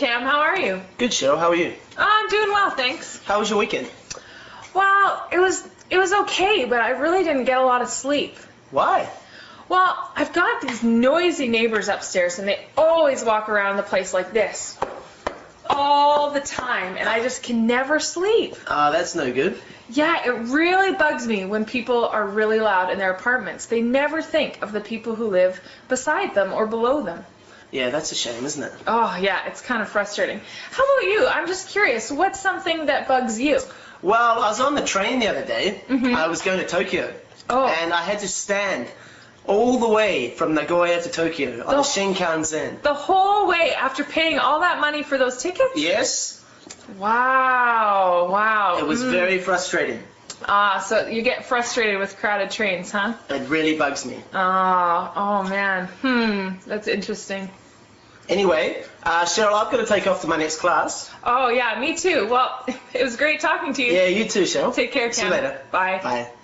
Cam, how are you? Good, Cheryl. How are you? Oh, I'm doing well, thanks. How was your weekend? Well, it was okay, but I really didn't get a lot of sleep. Why? Well, I've got these noisy neighbors upstairs, and they always walk around the place like this all the time, and I just can never sleep. That's no good. Yeah, it really bugs me when people are really loud in their apartments. They never think of the people who live beside them or below them. Yeah, that's a shame, isn't it? Oh, yeah, it's kind of frustrating. How about you? I'm just curious, what's something that bugs you? Well, I was on the train the other day. I was going to Tokyo. Oh. And I had to stand all the way from Nagoya to Tokyo on the Shinkansen. The whole way after paying all that money for those tickets? Yes. Wow, wow. It was very frustrating. So you get frustrated with crowded trains, huh? It really bugs me. Oh man. That's interesting. Anyway, Cheryl, I've got to take off to my next class. Oh yeah, me too. Well, it was great talking to you. Yeah, you too, Cheryl. Take care, Cam. See you later. Bye. Bye.